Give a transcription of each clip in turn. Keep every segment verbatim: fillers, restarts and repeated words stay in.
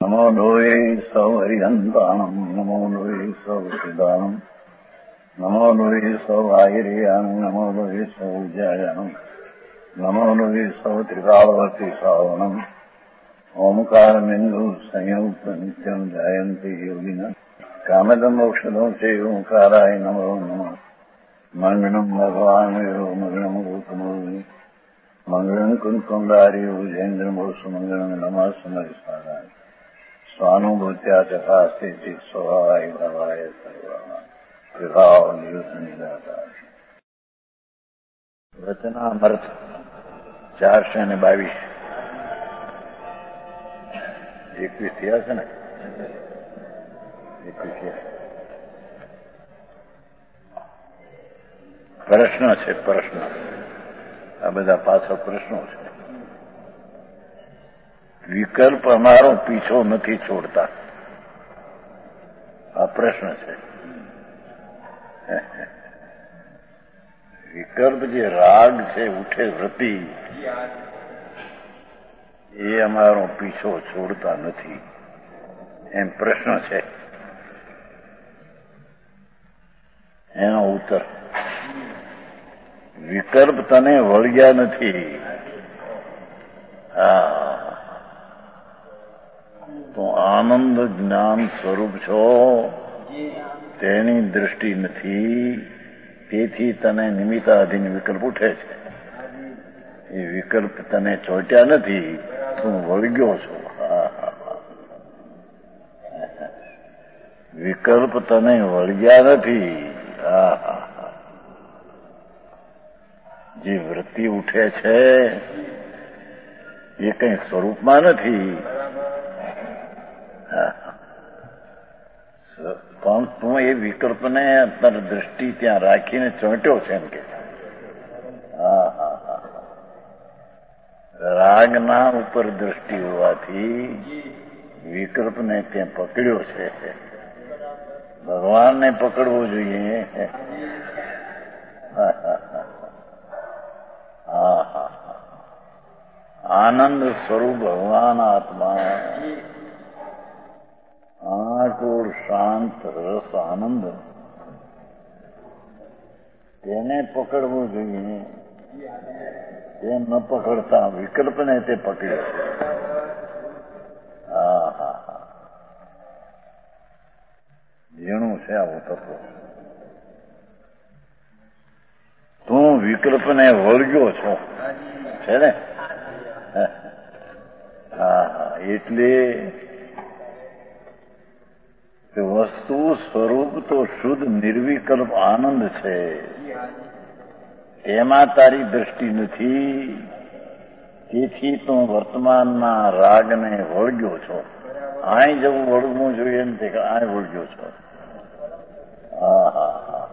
નમો લોહે સૌ હરિહંતાણમ નમો લોહે સૌ સિદાનમ નમો લોહે સૌ આયર્યાણમ નમો લોહે સૌ જયાણમ નમો લોહે સૌ ત્રિકાળવતી શ્રાવણમ ઓમકાર બિંદુ સંયુક્ત નિત્યમ જાયંતિ યોગિના કામદમ મોક્ષદો છે ઓંકારાય નમો નમઃ મંગળમ ભગવાન વિરો મંગળમ ગૌતમોની મંગળમ કુંકુંડારી ઉજેન્દ્રમો સુમંગળમ નમઃ સમરિસ્વારાય સ્વાનુભૂત્યા તથા સ્થિતિ સ્વભાવાય ભવાય સર્વા વિભાવ નિયુત નિરાકાર વચનામૃત ચારસો ને બાવીસ એકવીસ થયા છે ને એકવીસ થયા પ્રશ્ન છે પ્રશ્ન આ બધા પાછળ પ્રશ્નો છે. વિકલ્પ અમારો પીછો નથી છોડતા આ પ્રશ્ન છે. વિકલ્પ જે રાગ છે ઉઠે વૃત્તિ એ અમારો પીછો છોડતા નથી એમ પ્રશ્ન છે. એનો ઉત્તર વિકલ્પ તને વળગ્યા નથી. હા તો આનંદ જ્ઞાન સ્વરૂપ છો તેની દૃષ્ટિ નથી, તેથી તને નિમિત્તાધીન વિકલ્પ ઉઠે છે. એ વિકલ્પ તને ચોટ્યા નથી, તું વળગ્યો છો. વિકલ્પ તને વળગ્યા નથી. હા જે વૃત્તિ ઉઠે છે એ કઈ સ્વરૂપમાં નથી, પણ તું એ વિકલ્પને તારી દ્રષ્ટિ ત્યાં રાખીને ચોંટ્યો છે એમ કે છે. હા હા હા રાગના ઉપર દ્રષ્ટિ હોવાથી વિકલ્પને ત્યાં પકડ્યો છે. ભગવાનને પકડવો જોઈએ. હા હા હા હા આનંદ સ્વરૂપ ભગવાન આત્મા આકોર શાંત રસ આનંદ તેને પકડવું જોઈએ. તે ન પકડતા વિકલ્પને તે પકડ્યો. હા હા હા ઝીણું છે આવું તત્વ. તું વિકલ્પને વળગ્યો છો છે ને. હા હા એટલે વસ્તુ સ્વરૂપ તો શુદ્ધ નિર્વિકલ્પ આનંદ છે, તેમાં તારી દ્રષ્ટિ નથી, તેથી તું વર્તમાનના રાગને વળગ્યો છો. આય જવું વળગવું જોઈએ ને તે આય વળગ્યો છો. હા હા હા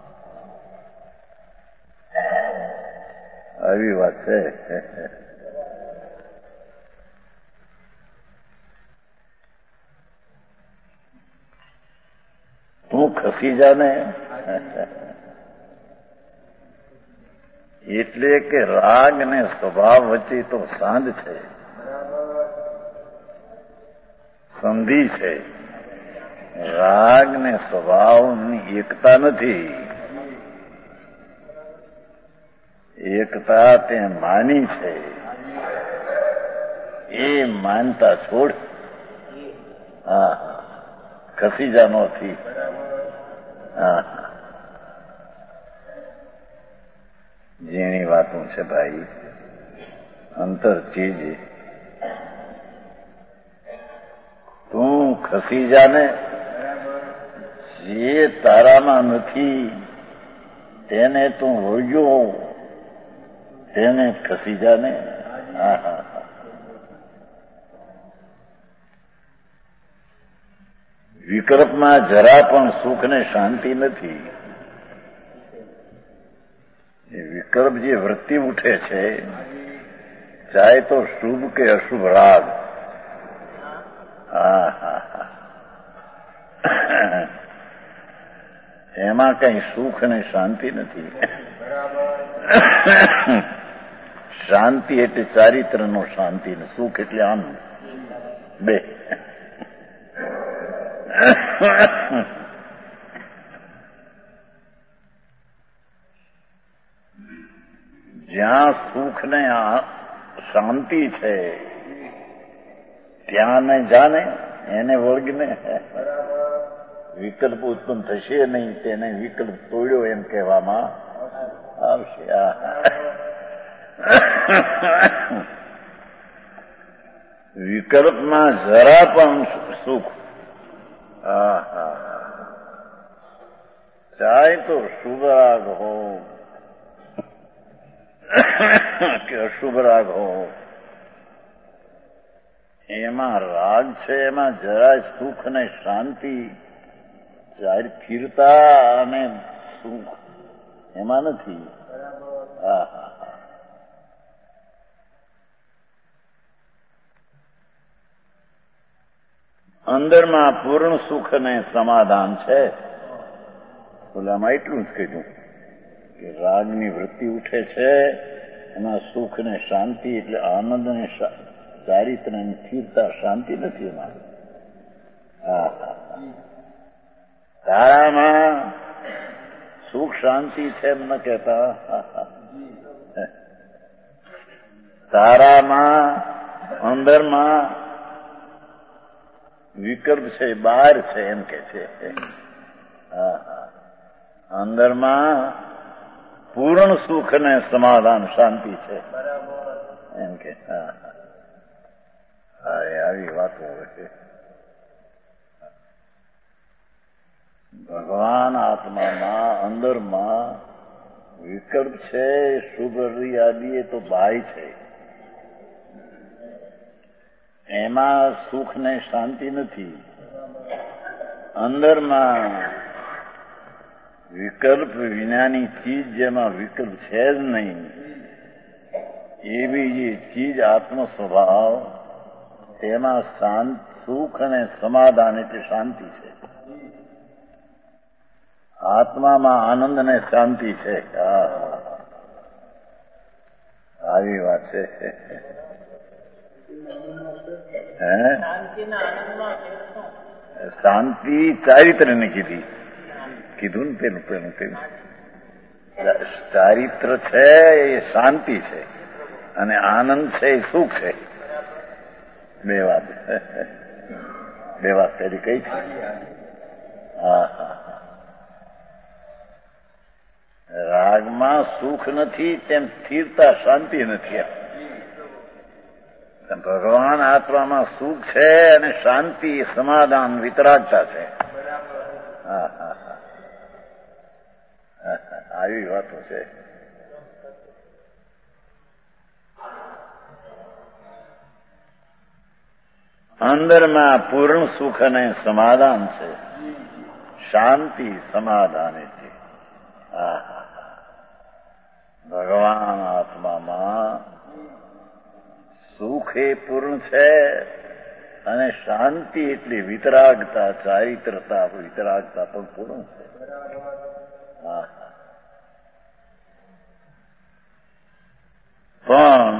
આવી વાત છે. તું ખસી જા ને. એટલે કે રાગ ને સ્વભાવ વચ્ચે તો સાંધ છે, સંધિ છે. રાગ ને સ્વભાવની એકતા નથી. એકતા તે માની છે. એ માનતા છોડ. હા ખસી જા નથી. હા ઝીણી વાતું છે ભાઈ. અંતર ચીજ તું ખસી જાને. જે તારામાં નથી તેને તું વળગ્યો, તેને ખસી જાને. હા હા વિકલ્પમાં જરા પણ સુખ ને શાંતિ નથી. એ વિકલ્પ જે વૃત્તિ ઉઠે છે, ચાહે તો શુભ કે અશુભ રાગ, હા હા હા એમાં કઈ સુખ ને શાંતિ નથી. શાંતિ એટલે ચારિત્રનો શાંતિ ને સુખ એટલે આનંદ બે. જ્યાં સુખ ને શાંતિ છે ત્યાં ને જાને એને વળગને વિકલ્પ ઉત્પન્ન થશે નહીં, તેને વિકલ્પ તોડ્યો એમ કહેવામાં આવશે. વિકલ્પમાં જરા પણ સુખ ચાહે તો શુભ રાગ હો કે અશુભ રાગ હો, એમાં રાગ છે, એમાં જરાય સુખ અને શાંતિ, જાહેર સ્થિરતા અને સુખ એમાં નથી. હા હા અંદરમાં પૂર્ણ સુખ અને સમાધાન છે. ઓલામાં એટલું જ કીધું કે રાગની વૃત્તિ ઉઠે છે, એમાં સુખ ને શાંતિ એટલે આનંદ ને ચારિત્ર ને સ્થિરતા, શાંતિ નથી એમાં. હા તારામાં સુખ શાંતિ છે એમ ન કહેતા, તારામાં અંદરમાં વિકલ્પ છે, બહાર છે એમ કે છે. અંદરમાં પૂર્ણ સુખ ને સમાધાન શાંતિ છે એમ કે. હા આવી વાતો છે. ભગવાન આત્મામાં અંદરમાં વિકલ્પ છે, શુભ આદિ એ તો બાહ્ય છે, એમાં સુખ ને શાંતિ નથી. અંદરમાં વિકલ્પ વિનાની ચીજ જેમાં વિકલ્પ છે જ નહીં, એવી જે ચીજ આત્મ સ્વભાવ, તેમાં શાંત સુખ અને સમાધાન એટલે શાંતિ છે. આત્મામાં આનંદ અને શાંતિ છે. આવી વાત છે. શાંતિ ચારિત્ર ને કીધી, કીધું ને પેલું પેલું પેલું ચારિત્ર છે એ શાંતિ છે અને આનંદ છે એ સુખ છે. બે વાત બે વાત પેલી કઈ છે. હા હા રાગમાં સુખ નથી તેમ સ્થિરતા શાંતિ નથી. ભગવાન આત્મામાં સુખ છે અને શાંતિ સમાધાન વિતરાગતા છે. હા હા હા આવી વાતો છે. અંદરમાં પૂર્ણ સુખ અને સમાધાન છે, શાંતિ સમાધાન એટલે. હા ભગવાન આત્મામાં સુખ એ પૂર્ણ છે અને શાંતિ એટલી વિતરાગતા, ચારિત્રતા, વિતરાગતા પણ પૂર્ણ છે. હા પણ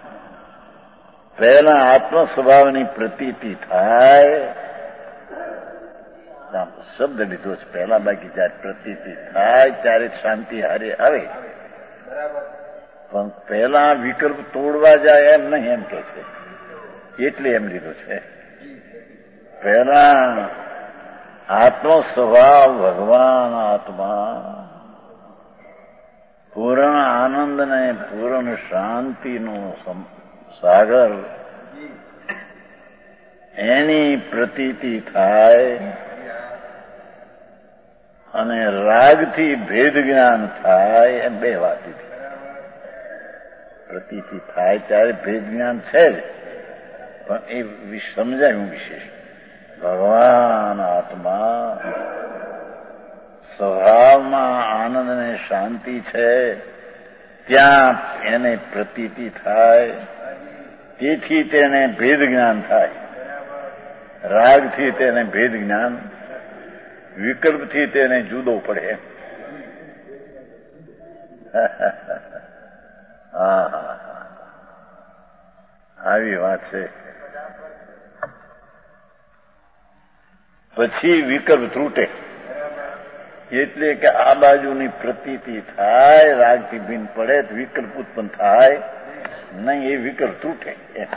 પહેલા આત્મ સ્વભાવની પ્રતીતિ થાય, શબ્દ લીધો છે પહેલા, બાકી જયારે પ્રતીતિ થાય ત્યારે શાંતિ હારે આવે. પણ પહેલા વિકલ્પ તોડવા જાય એમ નહીં એમ કે છે, એટલે એમ લીધું છે. પહેલા આત્મ સ્વભાવ ભગવાન આત્મા પૂર્ણ આનંદ ને પૂર્ણ શાંતિનો સાગર, એની પ્રતીતિ થાય અને રાગથી ભેદ જ્ઞાન થાય એમ બે વાત. પ્રતીતિ થાય ત્યારે ભેદ જ્ઞાન છે જ, પણ એ સમજાયું વિશેષ. ભગવાન આત્મા સ્વભાવમાં આનંદ ને શાંતિ છે, ત્યાં એને પ્રતીતિ થાય, તેથી તેને ભેદ જ્ઞાન થાય. રાગથી તેને ભેદ જ્ઞાન, વિકલ્પથી તેને જુદો પડે. હા હા આવી વાત છે. પછી વિકલ્પ ત્રુટે. એટલે કે આ બાજુની પ્રતીતિ થાય, રાગથી ભીન પડે તો વિકલ્પ ઉત્પન્ન થાય નહીં, એ વિકલ્પ તૂટે.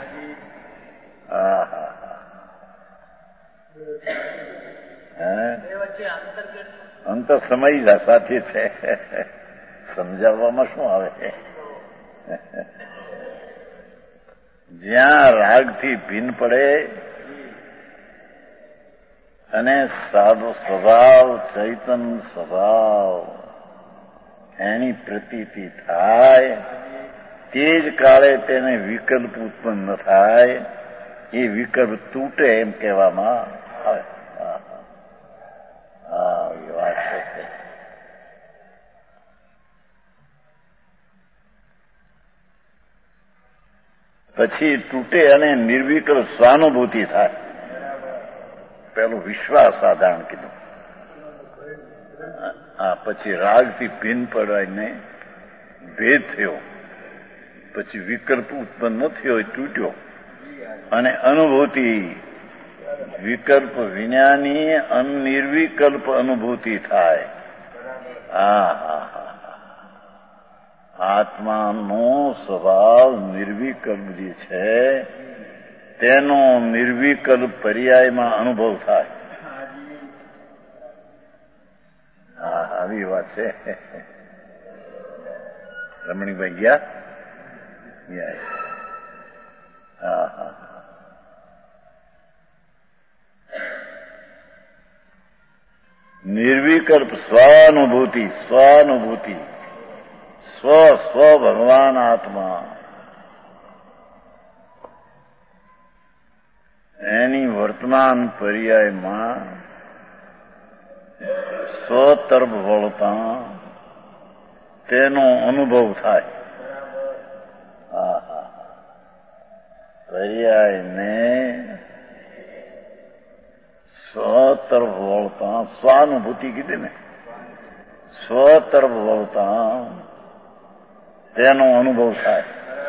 હા હા અંતર સમય સાથે છે, સમજાવવામાં શું આવે છે? જ્યાં રાગથી ભીન પડે અને સાદો સ્વભાવ, ચૈતન સ્વભાવ એની પ્રતીતિ થાય, તે જ કાળે તેને વિકલ્પ ઉત્પન્ન થાય, એ વિકલ્પ તૂટે એમ કહેવામાં આવે. હા એ વાત છે. પછી તૂટે અને નિર્વિકલ્પ સ્વાનુભૂતિ થાય. પેલું વિશ્વાસ સાધારણ કીધું. હા પછી રાગથી ભીન પડાઈને ભેદ થયો, પછી વિકલ્પ ઉત્પન્ન ન થયો, તૂટ્યો અને અનુભૂતિ વિકલ્પ વિનાની અનિર્વિકલ્પ અનુભૂતિ થાય. હા હા હા આત્માનો સ્વભાવ નિર્વિકલ્પ જે છે તેનો નિર્વિકલ્પ પર્યાયમાં અનુભવ થાય. હા આવી વાત છે. રમણીભાઈ ગયા? હા હા નિર્વિકલ્પ સ્વાનુભૂતિ, સ્વાનુભૂતિ સ્વ સ્વ ભગવાન આત્મા એની વર્તમાન પર્યાયમાં સ્વ તરફ વળતા તેનો અનુભવ થાય. હા હા પર્યાયને સ્વ તરફ વળતા, સ્વાનુભૂતિ કીધી ને, સ્વ તરફ વળતા તેનો અનુભવ થાય.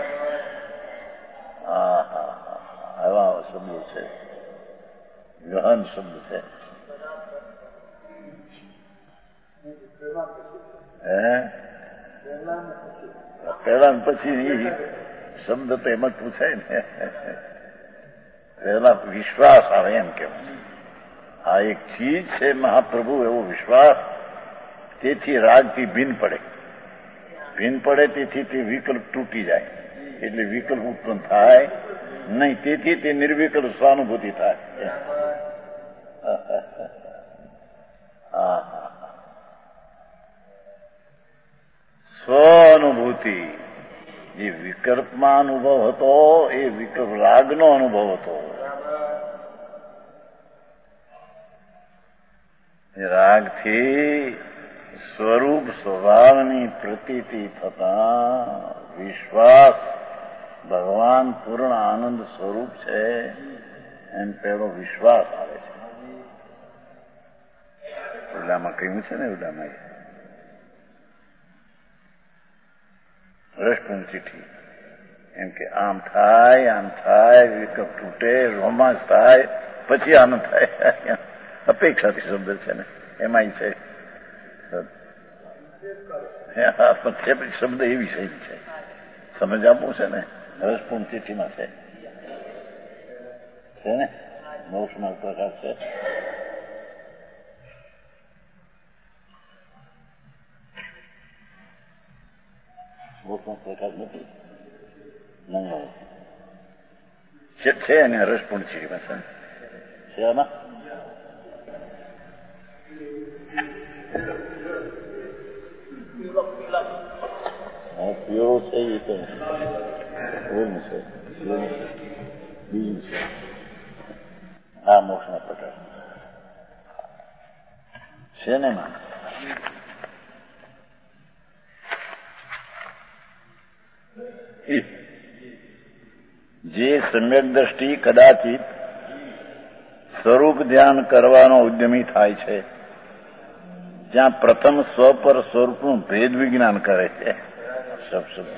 હા હા આવા શબ્દો છે, ગહન શબ્દ છે. હે પેલા પછી શબ્દ તો એમ જ પૂછાય ને. પહેલા વિશ્વાસ આવે એમ કેવું. આ એક ચીજ છે મહાપ્રભુ, એવો વિશ્વાસ. તેથી રાગથી ભીન પડે, ભીન પડે તેથી તે વિકલ્પ તૂટી જાય, એટલે વિકલ્પ ઉત્પન્ન થાય નહીં. તેથી તે નિર્વિકલ્પ સ્વાનુભૂતિ થાય. સ્વાનુભૂતિ જે વિકલ્પમાં અનુભવ હતો, એ વિકલ્પ રાગનો અનુભવ હતો. રાગથી સ્વરૂપ સ્વભાવની પ્રતીતિ થતા વિશ્વાસ ભગવાન પૂર્ણ આનંદ સ્વરૂપ છે એમ પેલો વિશ્વાસ આવે છે. ઉડામાં કહ્યું છે ને, ઉડામાં રસપૂર્ણ ચિઠ્ઠી એમ કે આમ થાય, આમ થાય, વિકલ્પ તૂટે, રોમાંચ થાય, પછી આનંદ થાય. અપેક્ષાથી શબ્દ છે ને, એમાં છે પછી શબ્દ એ વિષય છે. સમજ આપવું છે ને, રસપૂર્ણ ચિઠ્ઠીમાં છે છે ને, મોક્ષમાં પ્રકાશ છે. મોક્ષમાં પ્રકાશ નથી છે ને, રસપૂર્ણ ચિઠ્ઠીમાં છે છે આમાં. પીળો છે એ તો ઓલું છે, બીજું છે. આ મોક્ષના પ્રકાર છે ને માં. જે સમ્યક દ્રષ્ટિ કદાચિત સ્વરૂપ ધ્યાન કરવાનો ઉદ્યમી થાય છે, જ્યાં પ્રથમ સ્વ પર સ્વરૂપનું ભેદ વિજ્ઞાન કરે છે. સબ શબ્દ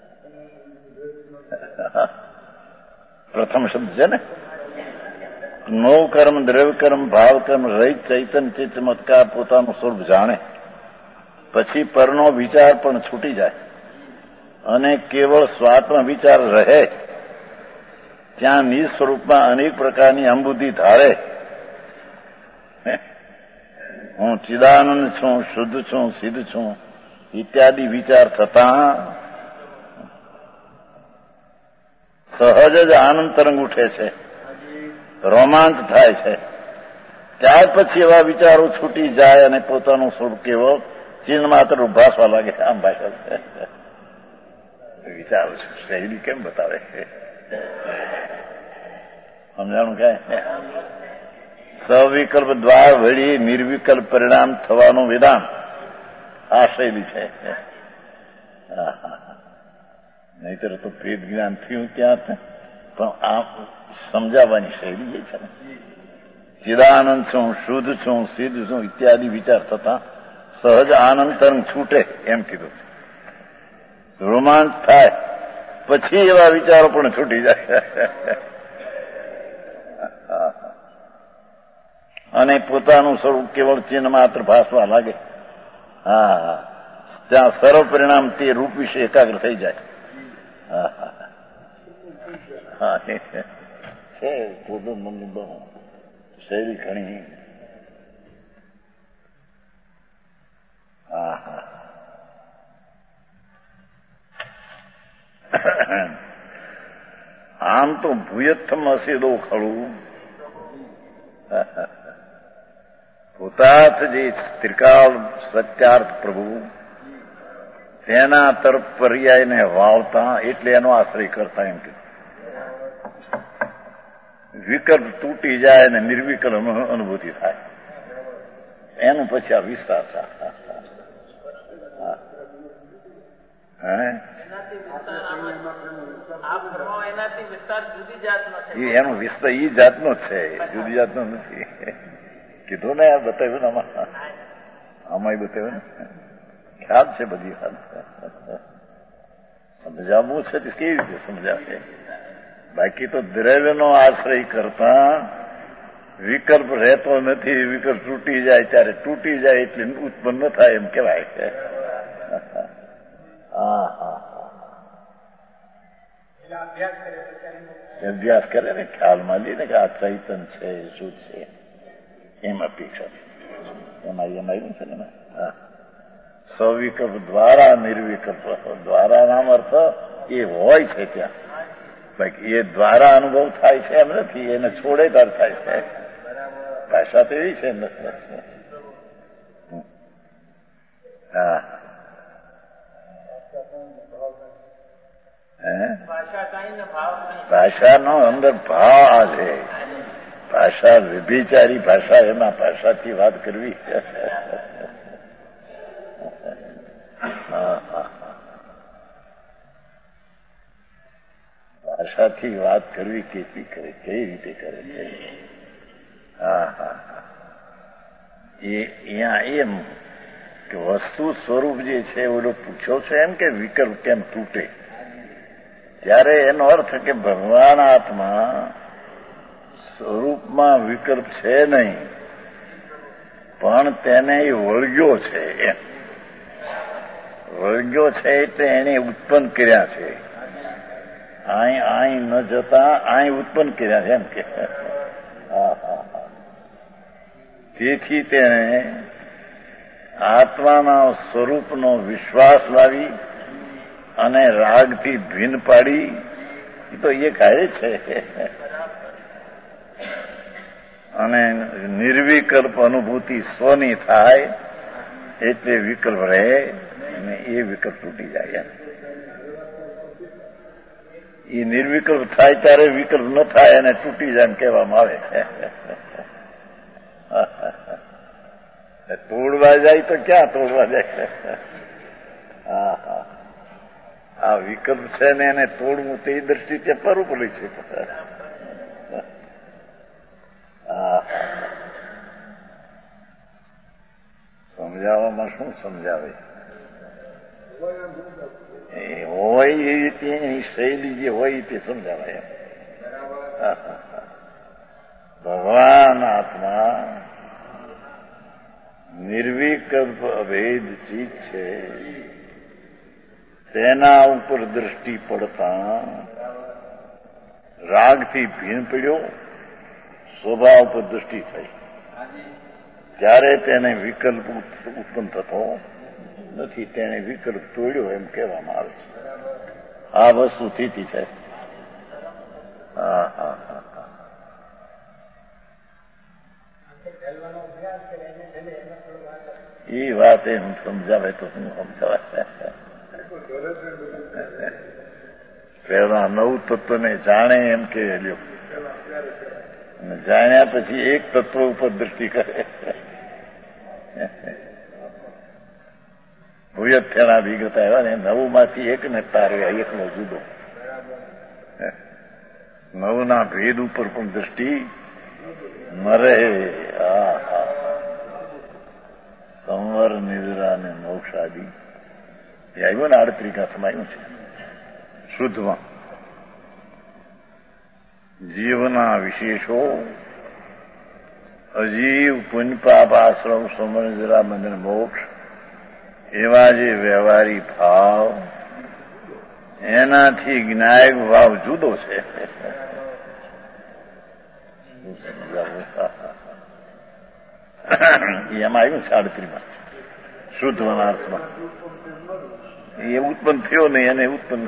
પ્રથમ શબ્દ છે ને, નવ કર્મ, દ્રવ્ય કર્મ, ભાવ કર્મ રહિત ચૈતન્ય ચિત્ત ચમત્કાર પોતાનું સ્વરૂપ જાણે પછી પરનો વિચાર પણ છૂટી જાય અને કેવળ સ્વાત્મ વિચાર રહે ત્યાં નિજ સ્વરૂપમાં અનેક પ્રકારની અંબુદ્ધિ ધારે. હું ચિદાનંદ છું, શુદ્ધ છું, સિદ્ધ છું ઇત્યાદિ વિચાર થતા સહજ જ આનંદ તરંગ ઉઠે છે, રોમાંચ થાય છે. ત્યાર પછી એવા વિચારો છૂટી જાય અને પોતાનું સ્વરૂપ કેવો ચિહ્ન માત્ર ઉભાસવા લાગે. આમ ભાષા વિચારો છે શૈલી કેમ બતાવે સમજાણું કાંઈ? સવિકલ્પ દ્વાર વળી નિર્વિકલ્પ પરિણામ થવાનું વિધાન આ શૈલી છે. નહીતર તો ભેદ જ્ઞાન થયું ત્યાં પણ આ સમજાવવાની શૈલી એ છે ને. ચિદાનંદ છું, શુદ્ધ છું, સિદ્ધ છું ઇત્યાદિ વિચાર થતા સહજ આનંદ તરંગ છૂટે એમ કીધું. રોમાંચ થાય પછી એવા વિચારો પણ છૂટી જાય અને પોતાનું સ્વરૂપ કેવળ ચિહ્ન માત્ર ભાસવા લાગે. હા, ત્યાં સર્વ પરિણામ તે રૂપ વિશે એકાગ્ર થઈ જાય. હા છે પોતે મનની બહુ શૈલી ઘણી. હા હા આમ તો ભૂયત્થમ અસેદો ખળું પોતાથ જે ત્રિકાળ સત્યાર્થ પ્રભુ તેના તરફ પર્યાયને વાવતા એટલે એનો આશ્રય કરતા એમ કે વિકલ્પ તૂટી જાય અને નિર્વિકલ્પ અનુભૂતિ થાય એનું પછી આ વિસ્તાર છે. એનો વિસ્તાર ઈ જાતનો જ છે, જુદી જાતનો નથી. કીધું ને યાર, બતાવ્યું ને આમાં આમાં બતાવ્યું ને. ખ્યાલ છે બધી વાત. સમજાવવું છે તે કેવી રીતે સમજાવે? બાકી તો દ્રવ્યનો આશ્રય કરતા વિકલ્પ રહેતો નથી. વિકલ્પ તૂટી જાય ત્યારે તૂટી જાય એટલે ઉત્પન્ન ન થાય એમ કેવાય છે. હા હા અભ્યાસ કરે ને ખ્યાલમાં લે ને કે આ ચૈતન છે શું છે એમ અપેક્ષા એમાં એમ આવ્યું છે ને. હા, સવિકલ્પ દ્વારા નિર્વિકલ્પ. દ્વારા નામ અર્થ એ હોય છે ત્યાં, બાકી એ દ્વારા અનુભવ થાય છે એમ નથી. એને છોડે તાર થાય છે. ભાષા તો એવી છે. હા ભાષાનો અંદર ભાવ આ છે. ભાષા વ્યભિચારી ભાષા, એમાં ભાષાથી વાત કરવી. ભાષાથી વાત કરવી કેટલી કરે, કઈ રીતે કરે છે? હા હા એ અહીંયા એમ કે વસ્તુ સ્વરૂપ જે છે ઓલો પૂછ્યો છે એમ કે વિકલ્પ કેમ તૂટે, ત્યારે એનો અર્થ કે ભગવાન આત્મા સ્વરૂપમાં વિકલ્પ છે નહીં, પણ તેને એ વળગ્યો છે. એમ વળગ્યો છે એટલે એને ઉત્પન્ન કર્યા છે. અહીં અહીં ન જતા અહીં ઉત્પન્ન કર્યા છે એમ કે. તેથી તેને આત્માના સ્વરૂપનો વિશ્વાસ લાવી અને રાગથી ભિન્ન પાડી. એ તો એ કહે છે. અને નિર્વિકલ્પ અનુભૂતિ સ્વની થાય એટલે વિકલ્પ રહે અને એ વિકલ્પ તૂટી જાય. એ નિર્વિકલ્પ થાય ત્યારે વિકલ્પ ન થાય અને તૂટી જાય એમ કહેવામાં આવે. તોડવા જાય તો ક્યાં તોડવા જાય? હા હા આ વિકલ્પ છે ને એને તોડવું તે દ્રષ્ટિથી પરોપરી છે. સમજાવવામાં શું સમજાવે? એ હોય એ રીતે એની શૈલી જે હોય તે સમજાવાય. ભગવાન આત્મા નિર્વિકલ્પ અભેદ ચીજ છે. તેના ઉપર દ્રષ્ટિ પડતા રાગથી ભીન પડ્યો, સ્વભાવ પર દ્રષ્ટિ થઈ, ત્યારે તેને વિકલ્પ ઉત્પન્ન થતો નથી. તેને વિકલ્પ તોડ્યો એમ કહેવામાં આવે છે. આ વસ્તુ સ્થિતિ છે. હા હા હા હા એ વાત એમ સમજાવે તો શું સમજાવે. પેલા નવ તત્વને જાણે એમ કે લ્યો, જાણ્યા પછી એક તત્વ ઉપર દ્રષ્ટિ કરે. ભૂયથ્યના વિગત આવ્યા ને નવ માંથી એક ને તારે એકનો જુદો. નવના ભેદ ઉપર પણ દ્રષ્ટિ મરે. આ સંવર નિદ્રા ને મોક્ષાદી એ આવ્યું ને આડત્રિકાથમાં આવ્યું છે શુદ્ધમાં. જીવના વિશેષો અજીવ પુણ્યપાપ આશ્રમ સંવર નિદ્રા બંધન મોક્ષ એવા જે વ્યવહારી ભાવ, એનાથી જ્ઞાયક ભાવ જુદો છે. એમાં આવ્યું છે આડત્રીમાં શુદ્ધ અર્થમાં. એ ઉત્પન્ન થયો નહીં, એને ઉત્પન્ન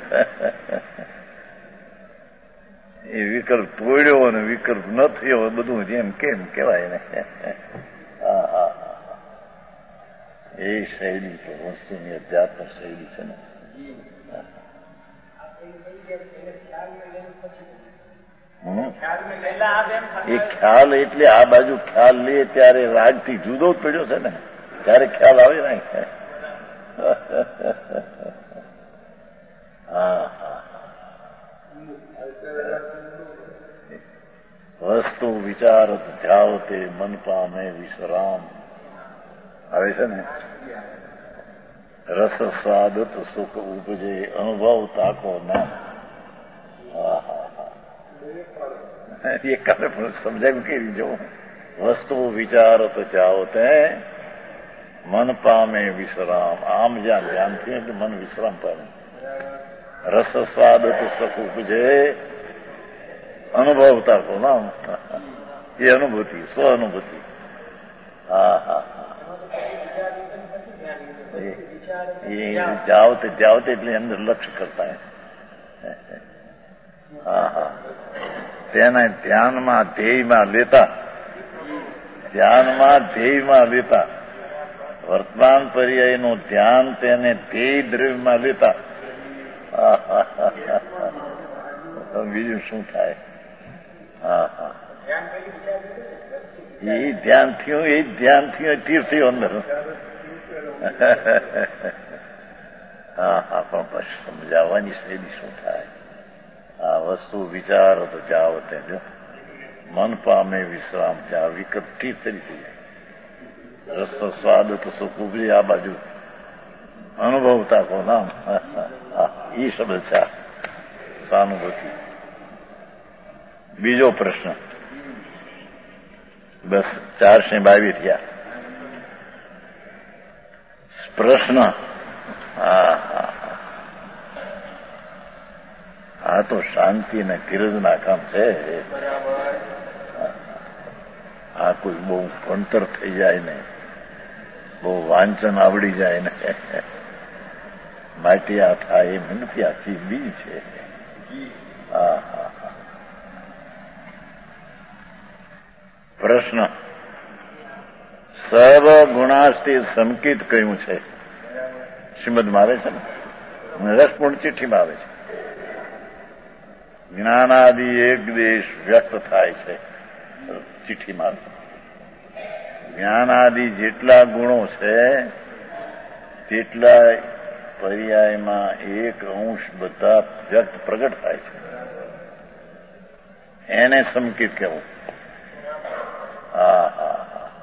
એ વિકલ્પ તોડ્યો અને વિકલ્પ ન થયો, બધું જેમ કેમ કેવાય ને. એ શૈલી તો વસ્તુની અધ્યાત્મ શૈલી છે ને. એ ખ્યાલ એટલે આ બાજુ ખ્યાલ લે ત્યારે રાગથી જુદો જ પડ્યો છે ને, ત્યારે ખ્યાલ આવે ને. હા વસ્તુ વિચારત ધ્યાવતે મન પામે વિશ્રામ આવે છે ને. રસ સ્વાદત સુખ ઉપજે અનુભવ તાકો નામ. હા હા હા એ કાલે પણ સમજાયું કેવી જો વસ્તુ વિચારત ધ્યાવતે મન પામે વિશ્રામ. આમ જ્યાં ધ્યાનથી એટલે મન વિશ્રામ પામે. રસ સ્વાદત સુખ ઉપજે અનુભવતા કો નામ. એ અનુભૂતિ, સ્વ અનુભૂતિ. હા હા એ જાવતે જાવતે એટલે અંદર લક્ષ્ય કરતા. હા હા તેને ધ્યાનમાં ધ્યેયમાં લેતા, ધ્યાનમાં ધ્યેયમાં લેતા, વર્તમાન પર્યાયનું ધ્યાન તેને ધ્યેય દ્રવ્યમાં લેતા. બીજું શું થાય? હા હા એ ધ્યાન થયું, એ જ ધ્યાન થયું, તીર થયું અંદર. હા હા પણ પછી સમજાવવાની શૈલી શું થાય? આ વસ્તુ વિચાર તો જાઓ તે જો મન પામે વિશ્રામ, ત્યાં વિકલ્પ ઠીક તરી થઈ જાય. રસ સ્વાદ તો સુખ ઉપજે આ બાજુ અનુભવતા કો નામ. એ શબ્દ છે સ્વાનુભૂતિ. બીજો પ્રશ્ન. બસ ચારસો બાવીસ થયા પ્રશ્ન. હા હા આ તો શાંતિ ને ધીરજના કામ છે. આ કોઈ બહુ ભણતર થઈ જાય ને, બહુ વાંચન આવડી જાય ને માટે આ થાય એમ નથી. આ ચીજ બીજી છે. હા હા હા પ્રશ્ન. સર્વ ગુણાસ્થી સંકિત કહ્યું છે શ્રીમદમાં આવે છે ને, રસપૂર્ણ ચિઠ્ઠીમાં આવે છે. જ્ઞાનાદિ એક દેશ વ્યક્ત થાય છે ચિઠ્ઠીમાં. જ્ઞાનાદિ જેટલા ગુણો છે તેટલા પર્યાયમાં એક અંશ બધા વ્યક્ત પ્રગટ થાય છે. એને સંકિત કહેવું. હા હા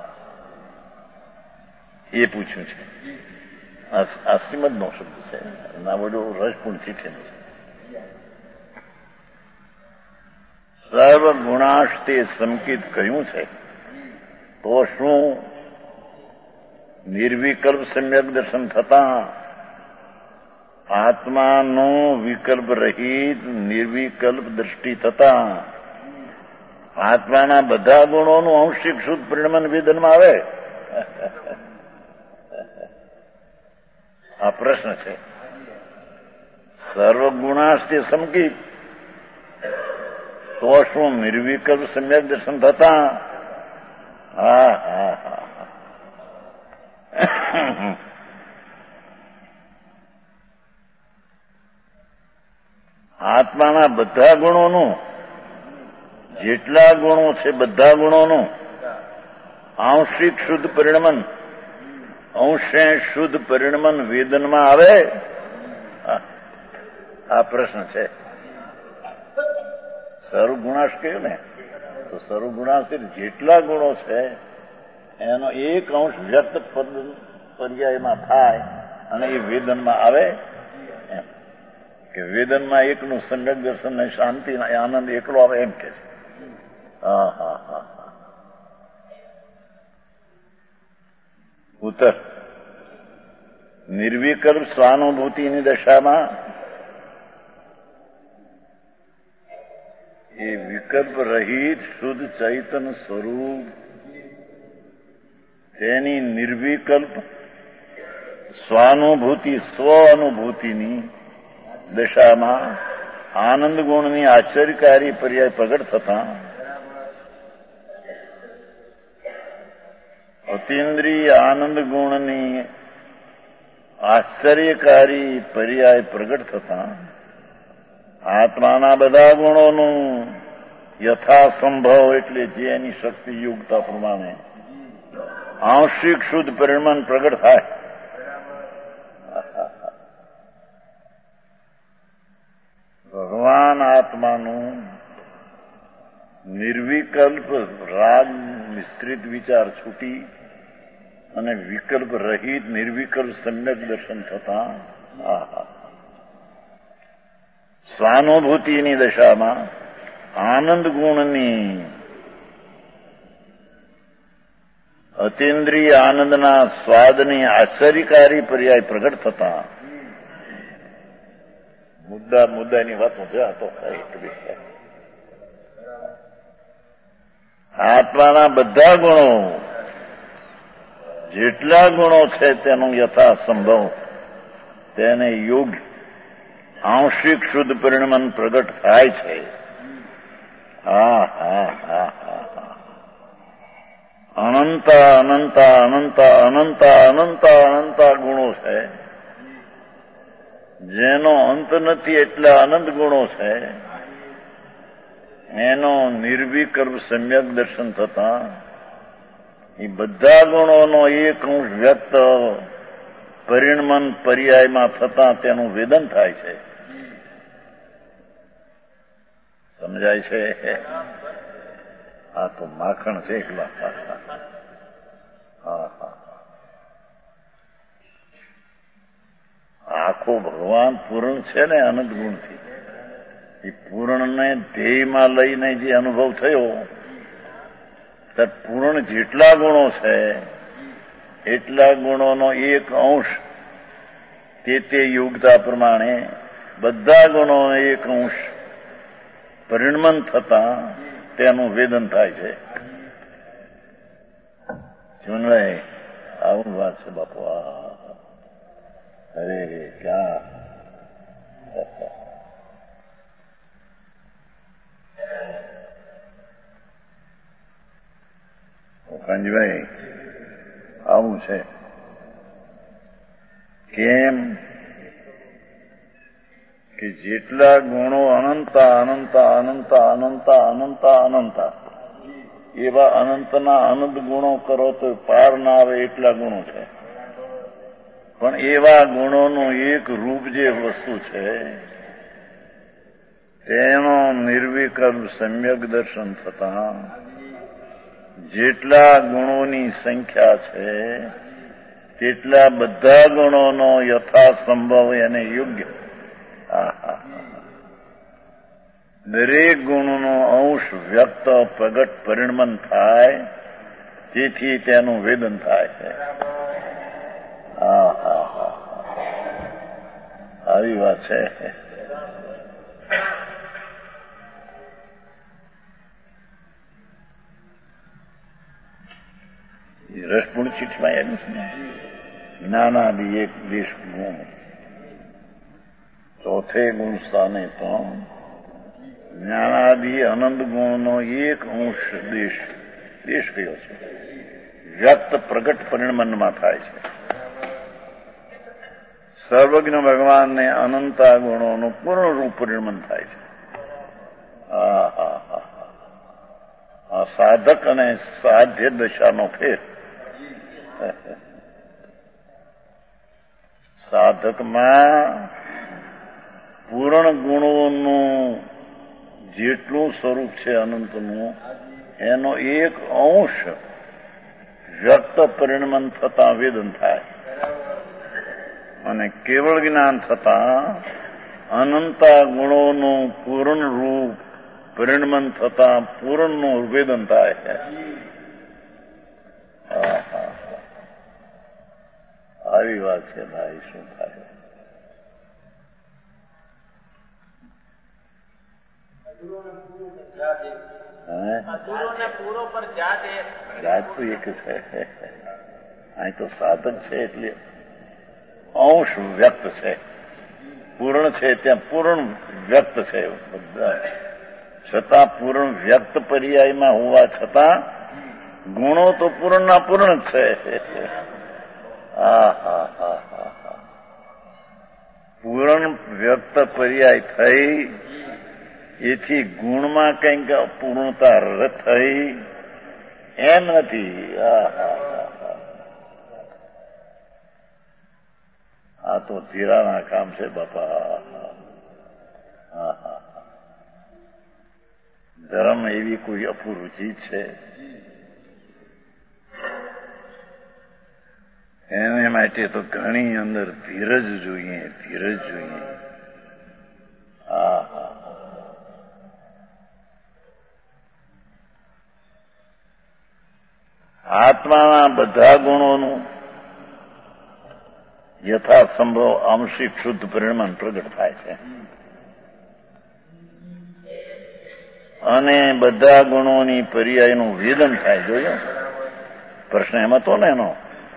એ પૂછ્યું છે. આ શ્રીમદનો શબ્દ છે, ના બધું રસપૂર્ણ ચિઠ્ઠીનો છે. સર્વ ગુણાશ તે સંકિત કહ્યું છે, તો શું નિર્વિકલ્પ સમ્યક દર્શન થતા આત્માનું વિકલ્પ રહિત નિર્વિકલ્પ દ્રષ્ટિ થતા આત્માના બધા ગુણોનું અંશિક શુદ્ધ પરિણમન વેદનમાં આવે? આ પ્રશ્ન છે. સર્વ ગુણાશ તે સંકિત, તો શું નિર્વિકલ્પ સમ્યક દર્શન થતા? હા હા હા આત્માના બધા ગુણોનું, જેટલા ગુણો છે બધા ગુણોનું આંશિક શુદ્ધ પરિણમન, અંશે શુદ્ધ પરિણમન વેદનમાં આવે? આ પ્રશ્ન છે. સર્વગુણાશ કહ્યું ને, તો સર્વગુણાશ જેટલા ગુણો છે એનો એક અંશ વ્યક્ત પદ પર્યાયમાં થાય અને એ વેદનમાં આવે એમ કે વેદનમાં એકનું સમ્યક દર્શન ને શાંતિ આનંદ એકલો આવે એમ કે છે. હા હા હા હા ઉત્તર નિર્વિકલ્પ સ્વાનુભૂતિની દશામાં એ વિકલ્પ રહિત શુદ્ધ ચૈતન સ્વરૂપ તેની નિર્વિકલ્પ સ્વાનુભૂતિ સ્વ અનુભૂતિની દશામાં આનંદ ગુણની આશ્ચર્યકારી પર્યાય પ્રગટ થતા અતિન્દ્રિય આનંદ ગુણની આશ્ચર્યકારી પર્યાય પ્રગટ થતા આત્માના બધા ગુણોનું યથાસંભવ એટલે જે એની શક્તિ યુક્તા પ્રમાણે આંશિક શુદ્ધ પરિણમન પ્રગટ થાય. ભગવાન આત્માનું નિર્વિકલ્પ રાગ મિશ્રિત વિચાર છૂટી અને વિકલ્પ રહિત નિર્વિકલ્પ સમ્યક દર્શન થતા સ્વાનુભૂતિની દશામાં આનંદ ગુણની અતિન્દ્રિય આનંદના સ્વાદની આશ્ચર્યકારી પર્યાય પ્રગટ થતા મુદ્દા મુદ્દાની વાત હું જાતો આત્માના બધા ગુણો જેટલા ગુણો છે તેનું યથાસંભવ તેને યોગ્ય આંશિક શુદ્ધ પરિણમન પ્રગટ થાય છે. હા હા હા હા અનંત અનંત અનંત અનંત અનંત અનંત ગુણો છે, જેનો અંત નથી એટલા અનંત ગુણો છે. એનો નિર્વિકલ્પ સમ્યક દર્શન થતા એ બધા ગુણોનો એક અંશ વ્યક્ત પરિણમન પર્યાયમાં થતા તેનું વેદન થાય છે. સમજાય છે? આ તો માખણ છે એકલા. હા હા આખો ભગવાન પૂર્ણ છે ને અનંત ગુણથી. એ પૂર્ણને ધ્યેયમાં લઈને જે અનુભવ થયો તે પૂર્ણ જેટલા ગુણો છે એટલા ગુણોનો એક અંશ તે તે યોગ્યતા પ્રમાણે બધા ગુણોનો એક અંશ પરિણમન થતા તેનું વેદન થાય છે. ચુનભાઈ આવું વાત છે બાપુ. અરે ક્યાં કાંજીભાઈ આવું છે. કેમ કે જેટલા ગુણો અનંત અનંત અનંત અનંત અનંત અનંત એવા અનંતના અનંત ગુણો કરો તો પાર ના આવે એટલા ગુણો છે. પણ એવા ગુણોનું એક રૂપ જે વસ્તુ છે તેનો નિર્વિકલ્પ સમ્યક દર્શન થતા જેટલા ગુણોની સંખ્યા છે તેટલા બધા ગુણોનો યથાસંભવ એને યોગ્ય દરેક ગુણનો અંશ વ્યક્ત પ્રગટ પરિણમન થાય, તેથી તેનું વેદન થાય છે. હા હા હા આવી વાત છે. રસપૂર્ણ ચિઠ્ઠીમાં એનું છે ને, જ્ઞાનાદિ એક દેશ ગુણ, ચોથે ગુણ સ્થાને પણ જ્ઞાનાદિ અનંત ગુણનો એક અંશ દેશ દેશ કયો છે, વ્યક્ત પ્રગટ પરિણમનમાં થાય છે. સર્વજ્ઞ ભગવાનને અનંતા ગુણોનું પૂર્ણ રૂપ પરિણમન થાય છે. હા હા હા આ સાધક અને સાધ્ય દશાનો ફેર. સાધકમાં પૂર્ણ ગુણોનું જેટલું સ્વરૂપ છે અનંતનું, એનો એક અંશ વ્યક્ત પરિણમન થતા વેદન થાય, અને કેવળ જ્ઞાન થતા અનંતા ગુણોનું પૂર્ણ રૂપ પરિણમન થતા પૂર્ણનું વેદન થાય છે. આવી વાત છે ભાઈ. શું થાય? જાત તો એક છે. અહીં તો સાધક છે એટલે અંશ વ્યક્ત છે, પૂર્ણ છે ત્યાં પૂર્ણ વ્યક્ત છે. બધા છતાં પૂર્ણ વ્યક્ત પર્યાયમાં હોવા છતાં ગુણો તો પૂર્ણના પૂર્ણ જ છે. હા હા હા હા હા પૂર્ણ વ્યક્ત પર્યાય થઈ, એથી ગુણમાં કંઈક પૂર્ણતા થઈ એમ નથી. આ તો ધીરાના કામ છે બાપા. ધર્મ એવી કોઈ અપૂર્વજી છે, એને માટે તો ઘણી અંદર ધીરજ જોઈએ, ધીરજ જોઈએ. હા હા આત્માના બધા ગુણોનું યથાસંભવ આંશિક શુદ્ધ પરિણમન પ્રગટ થાય છે, અને બધા ગુણોની પર્યાયનું વેદન થાય. જોયું પ્રશ્ન એમ હતો ને, એનો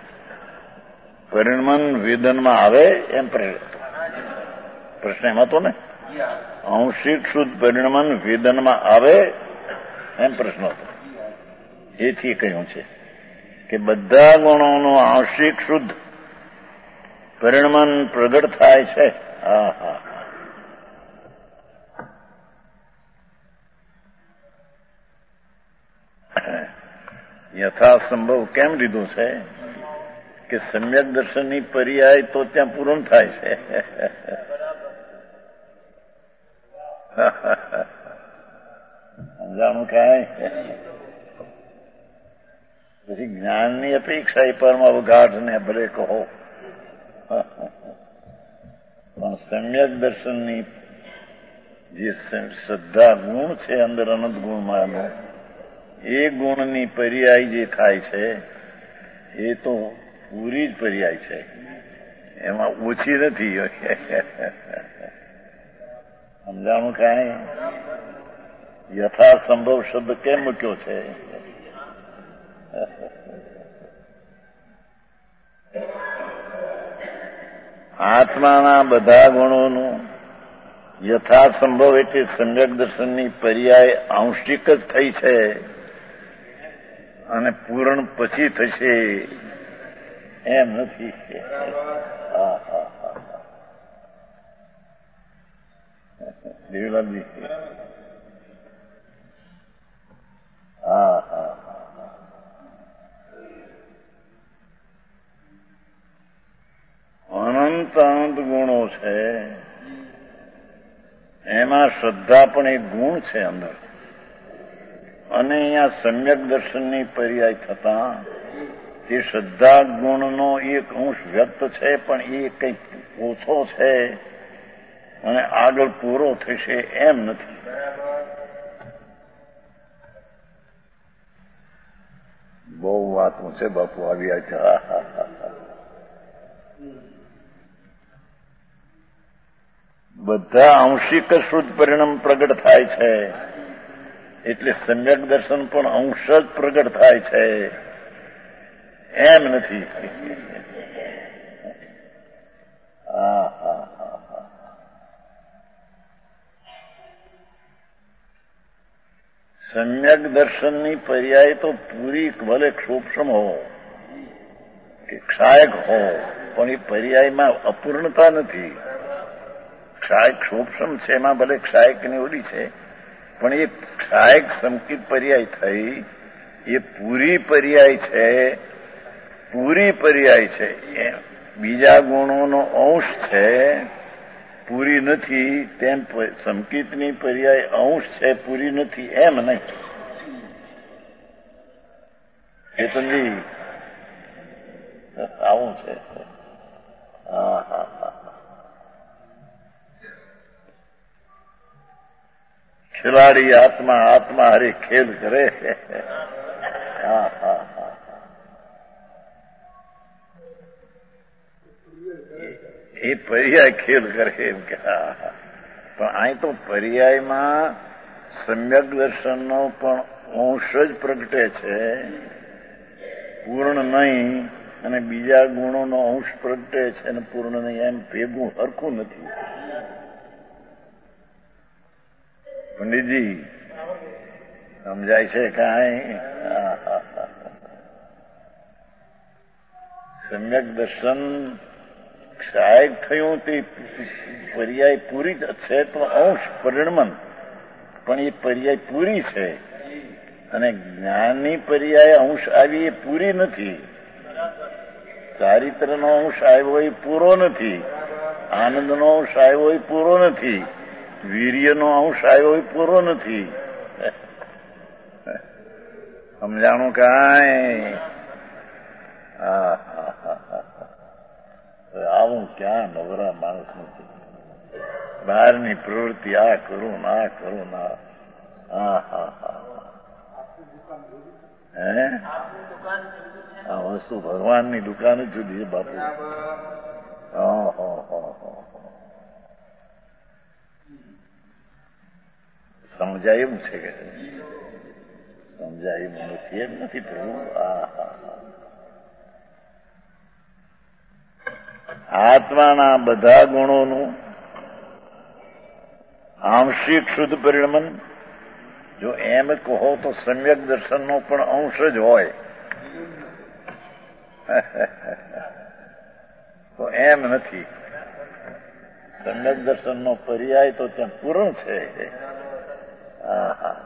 પરિણમન વેદનમાં આવે એમ પ્રશ્ન એમ હતો ને, આંશિક શુદ્ધ પરિણમન વેદનમાં આવે એમ પ્રશ્ન હતો. એથી કહ્યું છે કે બધા ગુણોનું આંશિક શુદ્ધ પરિણમન પ્રગટ થાય છે. હા હા યથાસંભવ કેમ લીધું છે કે સમ્યક દર્શનની પર્યાય તો ત્યાં પૂર્ણ થાય છે. સમજાણું કાંઈ? પછી જ્ઞાનની અપેક્ષા એ પરમ અવગાઢ ને ભલે કહો, પણ સમ્યક દર્શનની જે શ્રદ્ધા ગુણ છે અંદર અનંત ગુણમાંનો, એ ગુણની પર્યાય જે થાય છે એ તો પૂરી જ પર્યાય છે, એમાં ઓછી નથી. સમજાણું કાંઈ? યથાસંભવ શબ્દ કેમ મૂક્યો છે? આત્માના બધા ગુણોનું યથાસંભવ એટલે સમ્યક દર્શનની પર્યાય આંશિક જ થઈ છે, અને પૂર્ણ પછી થશે એમ નથી. હા હા હા દેવલાલજી. હા હા અનંત અનંત ગુણો છે, એમાં શ્રદ્ધા પણ એક ગુણ છે અંદર, અને અહીંયા સમ્યક દર્શનની પર્યાય થતા તે શ્રદ્ધા ગુણનો એક અંશ વ્યક્ત છે, પણ એ કંઈક ઓછો છે, અને આગળ પૂરો થશે એમ નથી. બહુ વાતું છે બાપુ આવ્યા છે. બધા અંશિક શુદ્ધ પરિણામ પ્રગટ થાય છે, એટલે સમ્યક દર્શન પણ અંશ જ પ્રગટ થાય છે એમ નથી. હા હા હા સમ્યક દર્શનની પર્યાય તો પૂરી ભલે સૂક્ષ્મ હો કે ક્ષાયક હો, પણ એ પર્યાયમાં અપૂર્ણતા નથી. ક્ષાયક સૂક્ષ્મ છે, એમાં ભલે ક્ષાયકની ઓલી છે, પણ એ ક્ષાયક સંકિત પર્યાય થઈ, એ પૂરી પર્યાય છે. પૂરી પર્યાય છે, બીજા ગુણોનો અંશ છે, પૂરી નથી. તેમ સંકિતની પર્યાય અંશ છે, પૂરી નથી એમ નહીં. ચેતનજી આવું છે. હા હા હા ખિલાડી આત્મા આત્મા હરે ખેલ કરે. હા હા હા એ પર્યાય ખેલ કરે એમ કે. પણ અહીં તો પર્યાયમાં સમ્યક દર્શનનો પણ અંશ જ પ્રગટે છે, પૂર્ણ નહીં. અને બીજા ગુણોનો અંશ પ્રગટે છે અને પૂર્ણ નહીં, એમ ભેગું હરખું નથી. પંડિતજી સમજાય છે કાંઈ? સમ્યક દર્શન ક્ષાયક થયું તે પર્યાય પૂરી જ છે, તો અંશ પરિણમન, પણ એ પર્યાય પૂરી છે. અને જ્ઞાનની પર્યાય અંશ આવી એ પૂરી નથી. ચારિત્રનો અંશ આવ્યો એ પૂરો નથી. આનંદનો અંશ આવ્યો એ પૂરો નથી. વીર્યનો અંશ આવ્યો એ પૂરો નથી. સમજાણું કાંઈ? હા આવું ક્યાં નવરા માણસ નથી. બહારની પ્રવૃત્તિ આ કરું ના આ કરું ના. હા હા હા હે આ વસ્તુ ભગવાનની દુકાન જ જુદી છે બાપુ. સમજાય એમ છે કે સમજાય એમ નથી, એમ નથી પ્રભુ. હા હા આત્માના બધા ગુણોનું આંશિક શુદ્ધ પરિણમન જો એમ કહો તો સમ્યક દર્શનનો પણ અંશ જ હોય. તો એમ નથી. સમ્યક દર્શનનો પર્યાય તો ત્યાં પૂર્ણ છે. હા હા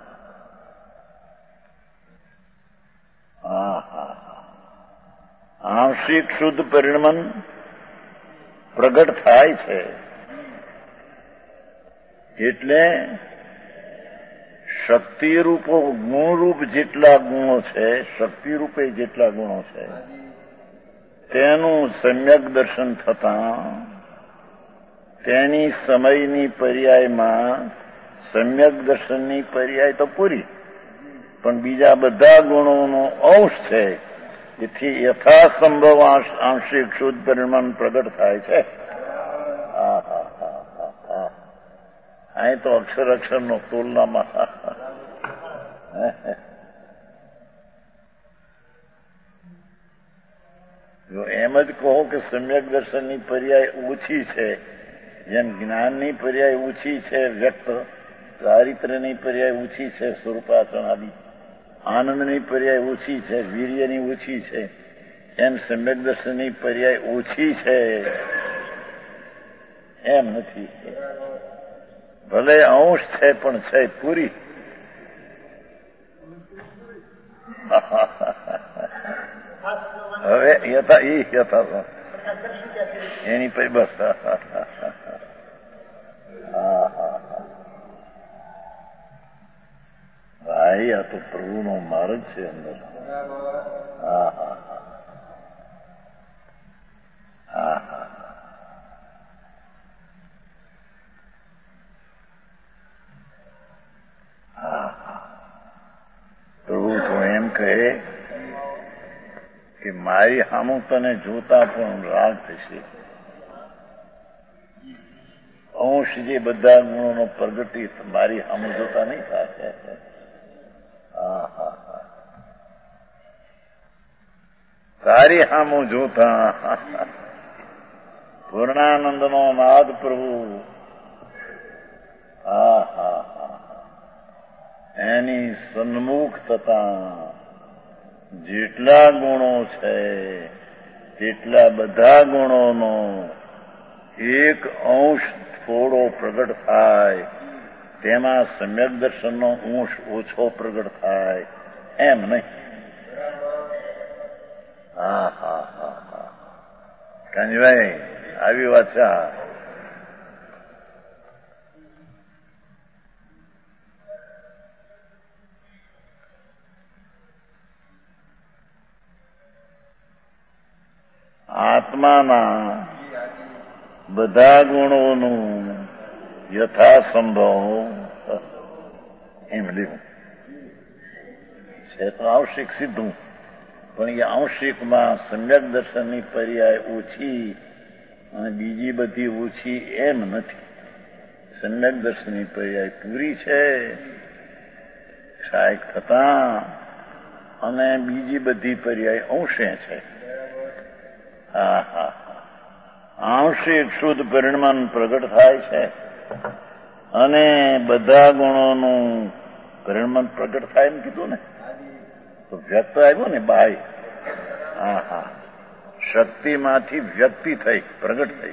હા હા આંશિક શુદ્ધ પરિણમન પ્રગટ થાય છે. એટલે શક્તિરૂપો ગુણરૂપ જેટલા ગુણો છે, શક્તિરૂપે જેટલા ગુણો છે, તેનું સમ્યક દર્શન થતાં તેની સમયની પર્યાયમાં સમ્યક દર્શનની પર્યાય તો પૂરી, પણ બીજા બધા ગુણોનો અંશ છે. એથી યથાસંભવ આંશિક શુદ્ધ પરિણામ પ્રગટ થાય છે. હા હા હા હા હા અહીં તો અક્ષર અક્ષરનો તુલનામાં જો એમ જ કહો કે સમ્યક દર્શનની પર્યાય ઓછી છે, જેમ જ્ઞાનની પર્યાય ઓછી છે, વ્યક્ત ચારિત્ર્યની પર્યાય ઓછી છે, સ્વરૂપાસન આદિ આનંદની પર્યાય ઓછી છે, વીર્યની ઓછી છે, એમ સમ્યક દર્શનની પર્યાય ઓછી છે એમ નથી. ભલે અંશ છે પણ છે પૂરી. હવે યથા એ યથા એની પછી બસ. ભાઈ આ તો પ્રભુનો માર્ગ છે અંદર. હા હા હા હા કહે કે મારી સામું તને જોતા પણ રાગ થશે. અંશ જે બધા ગુણોનો પ્રગટી મારી સામું જોતા નહીં થાય. હા હા હા તારી સામું જોતા પૂર્ણાનંદનો નાદ પ્રભુ. હા હા હા એની સન્મુખ થતા જેટલા ગુણો છે તેટલા બધા ગુણોનો એક અંશ થોડો પ્રગટ થાય, તેમાં સમ્યક દર્શનનો અંશ ઓછો પ્રગટ થાય એમ નહીં. હા હા હા હા કાંજીભાઈ આવી વાત છે. આત્માના બધા ગુણોનું યથાસંભવ એમ લેવું છે તો આવશ્યક સીધું, પણ એ આવશ્યકમાં સમ્યક દર્શનની પર્યાય ઓછી અને બીજી બધી ઓછી એમ નથી. સમ્યક દર્શનની પર્યાય પૂરી છે સહાયક થતા, અને બીજી બધી પર્યાય અંશે છે. હા હા આંશિક શુદ્ધ પરિણામ પ્રગટ થાય છે અને બધા ગુણોનું પરિણામ પ્રગટ થાય એમ કીધું ને, તો વ્યક્ત આવ્યો ને બાય. હા હા શક્તિમાંથી વ્યક્તિ થઈ, પ્રગટ થઈ.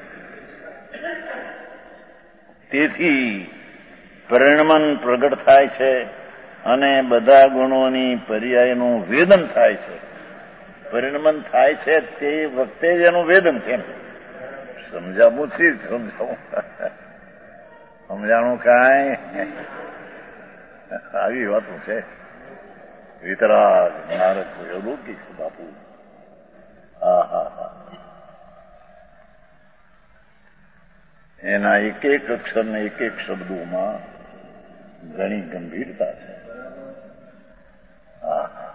તેથી પરિણામ પ્રગટ થાય છે અને બધા ગુણોની પર્યાયનું વેદન થાય છે. પરિણમન થાય છે તે વખતે જ એનું વેદન છે. સમજાવું છે સમજાવું સમજાણું કાંઈ આવી વાતું છે. વિતરાગ નારદ અલૌકિક બાપુ. હા હા હા એના એક એક અક્ષરને એક એક શબ્દોમાં ઘણી ગંભીરતા છે. હા હા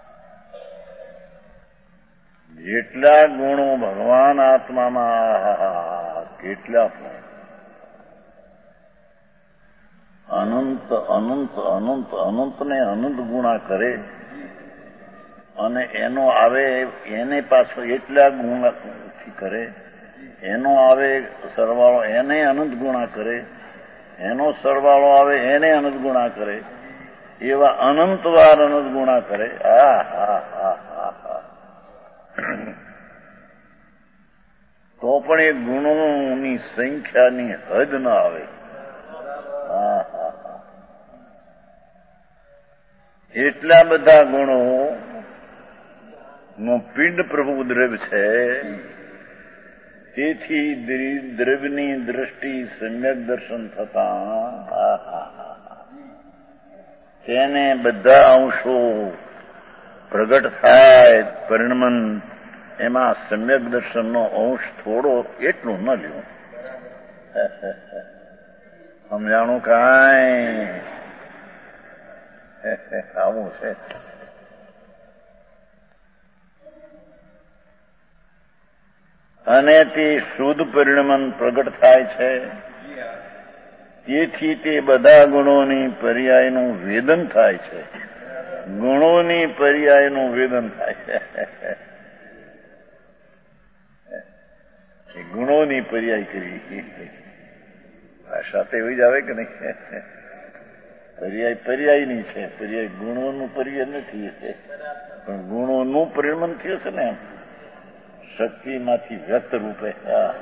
જેટલા ગુણો ભગવાન આત્મામાં કેટલા અનંત અનંત અનંત અનંતને અનંત ગુણા કરે અને એનો આવે એને પાછો એટલા ગુણાથી કરે, એનો આવે સરવાળો એને અનંત ગુણા કરે, એનો સરવાળો આવે એને અનંત ગુણા કરે, એવા અનંત વાર અનંત ગુણા કરે. હા હા હા હા હા તો પણ એ ગુણોની સંખ્યાની હદ ન આવે. હા હા હા એટલા બધા ગુણો નો પિંડ પ્રભુ દ્રવ્ય છે. તેથી દ્રવ્યની દ્રષ્ટિ સમ્યક દર્શન થતા તેને બધા અંશો પ્રગટ થાય. પરિણમન એમાં સમ્યક દર્શનનો અંશ થોડો એટલું ન લેવું. સમજાણું કાંઈ આવું છે. અને તે શુદ્ધ પરિણમન પ્રગટ થાય છે. તેથી તે બધા ગુણોની પર્યાયનું વેદન થાય છે. ગુણોની પર્યાયનું વેદન થાય છે. ગુણોની પર્યાય કરી ભાષા તો એવી જ આવે કે નહીં. પર્યાય પર્યાયની છે, પર્યાય ગુણોનું પર્યાય નથી. પણ ગુણોનું પરિણમન થયું છે ને શક્તિમાંથી વ્યક્ત રૂપે.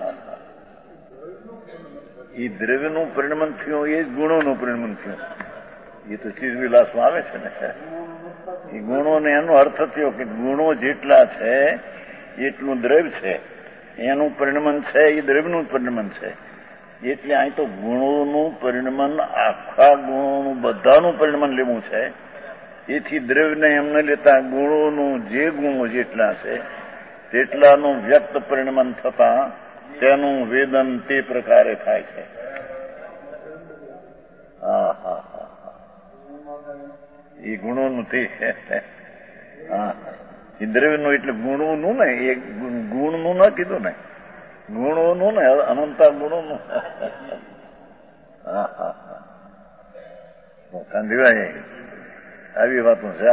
એ દ્રવ્યનું પરિણમન થયું એ જ ગુણોનું પરિણમન થયું. એ તો ચીજવિલાસમાં આવે છે ને. એ ગુણોને એનો અર્થ થયો કે ગુણો જેટલા છે એટલું દ્રવ્ય છે, એનું પરિણમન છે એ દ્રવ્યનું પરિણમન છે. એટલે અહીં તો ગુણોનું પરિણમન આખા ગુણોનું બધાનું પરિણમન લેવું છે. એથી દ્રવ્યને એમને લેતા ગુણોનું જે ગુણો જેટલા છે તેટલાનું વ્યક્ત પરિણમન થતા તેનું વેદન તે પ્રકારે થાય છે. હા હા હા એ ગુણોનું તે હા, એ દ્રવ્યનું એટલે ગુણોનું ને, એ ગુણનું ના કીધું ને, ગુણોનું ને, અનંતા ગુણોનું. હા હા હા, કાંધીભાઈ આવી વાતો છે.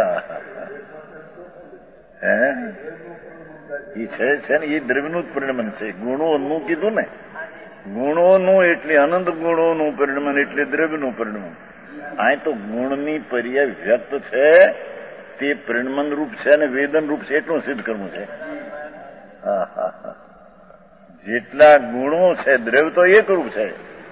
હે એ છે છે ને, એ દ્રવ્યનું જ પરિણમન છે. ગુણોનું કીધું ને, ગુણોનું એટલે અનંત ગુણોનું પરિણમન એટલે દ્રવ્યનું પરિણમન. અહીં તો ગુણની પર્યાય વ્યક્ત છે, તે પરિણમન રૂપ છે અને વેદન રૂપ છે, એટલું સિદ્ધ કરવું છે. હા હા હા, જેટલા ગુણો છે દ્રવ્ય તો એક રૂપ છે.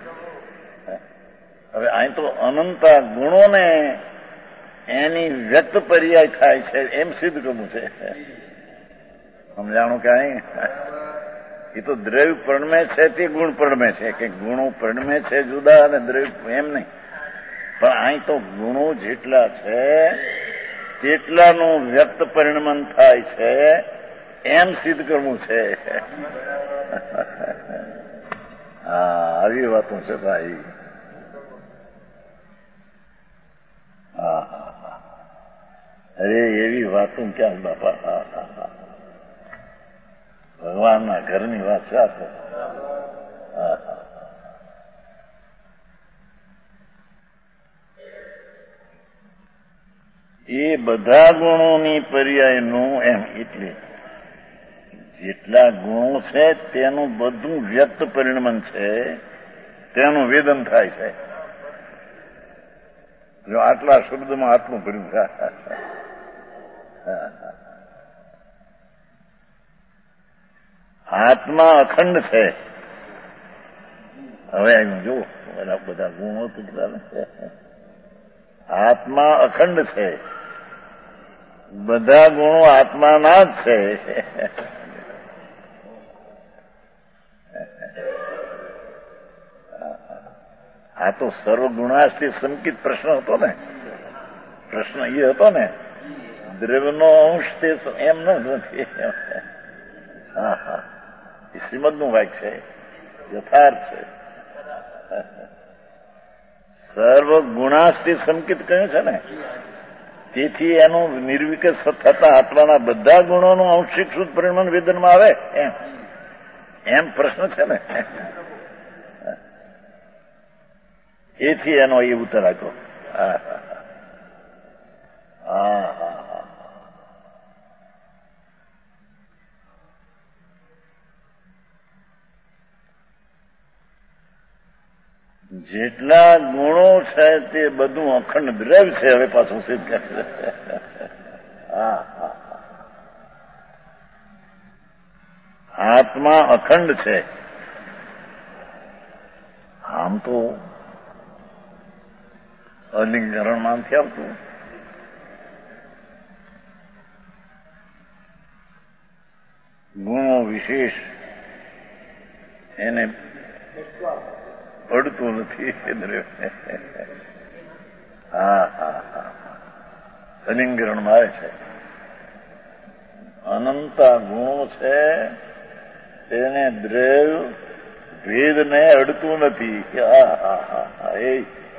હવે અહીં તો અનંતા ગુણોને એની વ્યક્ત પર્યાય થાય છે એમ સિદ્ધ કરવું છે. સમજાણું કે અહીં એ તો દ્રવ્ય પરિણમે છે તે ગુણ પરિણમે છે, કે ગુણો પરિણમે છે જુદા અને દ્રવ્ય એમ નહીં. પણ અહીં તો ગુણો જેટલા છે તેટલાનું વ્યક્ત પરિણમન થાય છે એમ સિદ્ધ કરવું છે. હા, આવી વાતો છે ભાઈ. હા હા હા, અરે એવી વાતો ક્યાં બાપા. હા હા હા, ભગવાનના ઘરની વાત છે આ તો. હા હા, એ બધા ગુણોની પર્યાયનું એમ એટલે જેટલા ગુણો છે તેનું બધું વ્યક્ત પરિણમન છે, તેનું વેદન થાય છે. જો આટલા શબ્દમાં આટલું ભર્યું છે. આત્મા અખંડ છે. હવે એમ જો બધા ગુણો તો આત્મા અખંડ છે, બધા ગુણો આત્માના જ છે. આ તો સર્વગુણાસ્થી સંકિત પ્રશ્ન હતો ને. પ્રશ્ન એ હતો ને, દ્રવ્યનો અંશ તે એમ નથી. હા હા, એ શ્રીમદનું વાક્ય છે, યથાર્થ છે. સર્વગુણાસ્થી સંકિત કહ્યું છે ને, તેથી એનું નિર્વિકલ્પ થતા આત્માના બધા ગુણોનું અંશિક શુદ્ધ પરિણમન વેદનમાં આવે એમ એમ પ્રશ્ન છે ને. એથી એનો એ ઉત્તર આપ્યો. હા હા હા હા, જેટલા ગુણો છે તે બધું અખંડ દ્રવ્ય છે. હવે પાછું સિદ્ધ કરે. હા હા, આત્મા અખંડ છે. આમ તો અલિંગરણમાં નથી આવતું. ગુણો વિશેષ એને પડતું નથી. હા હા હા, અલિંગરણમાં આવે છે. અનંતા ગુણો છે તેને દ્રવ્ય ભેદને અડતું નથી. હા હા હા હા, એ